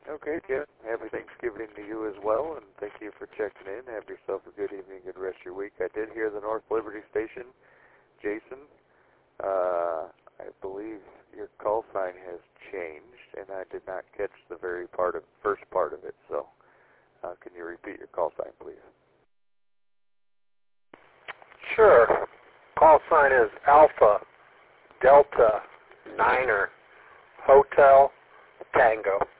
Okay, Jim. Happy Thanksgiving to you as well, and thank you for checking in. Have yourself a good evening, good rest of your week. I did hear the North Liberty Station, Jason. I believe your call sign has changed, and I did not catch the first part of it. So, can you repeat your call sign, please? Sure. Call sign is Alpha Delta Niner Hotel Tango.